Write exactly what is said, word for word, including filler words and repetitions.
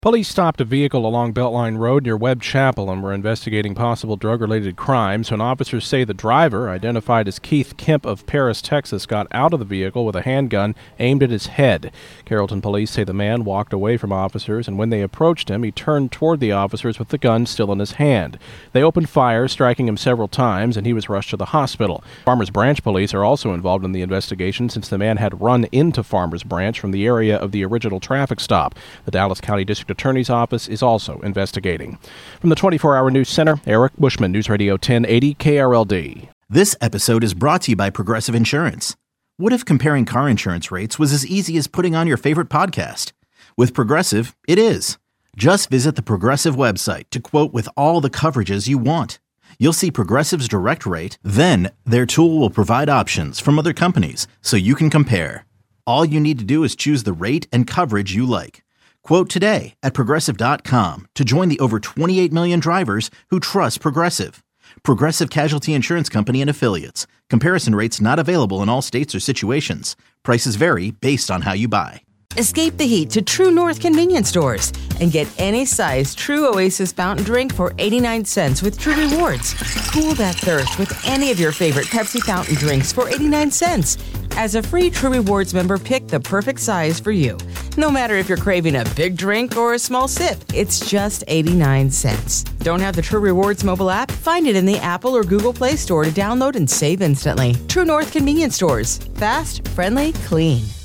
Police stopped a vehicle along Beltline Road near Webb Chapel and were investigating possible drug-related crimes when officers say the driver, identified as Keith Kemp of Paris, Texas, got out of the vehicle with a handgun aimed at his head. Carrollton police say the man walked away from officers, and when they approached him, he turned toward the officers with the gun still in his hand. They opened fire, striking him several times, and he was rushed to the hospital. Farmers Branch police are also involved in the investigation since the man had run into Farmers Branch from the area of the original traffic stop. The Dallas County District Attorney's Office is also investigating. From the twenty-four hour News Center, Eric Bushman, News Radio ten eighty K R L D. This episode is brought to you by Progressive Insurance. What if comparing car insurance rates was as easy as putting on your favorite podcast? With Progressive, it is. Just visit the Progressive website to quote with all the coverages you want. You'll see Progressive's direct rate, then their tool will provide options from other companies so you can compare. All you need to do is choose the rate and coverage you like. Quote today at Progressive dot com to join the over twenty-eight million drivers who trust Progressive. Progressive Casualty Insurance Company and Affiliates. Comparison rates not available in all states or situations. Prices vary based on how you buy. Escape the heat to True North convenience stores and get any size True Oasis fountain drink for eighty-nine cents with True Rewards. Cool that thirst with any of your favorite Pepsi fountain drinks for eighty-nine cents. As a free True Rewards member, pick the perfect size for you. No matter if you're craving a big drink or a small sip, it's just eighty-nine cents. Don't have the True Rewards mobile app? Find it in the Apple or Google Play Store to download and save instantly. True North convenience stores. Fast, friendly, clean.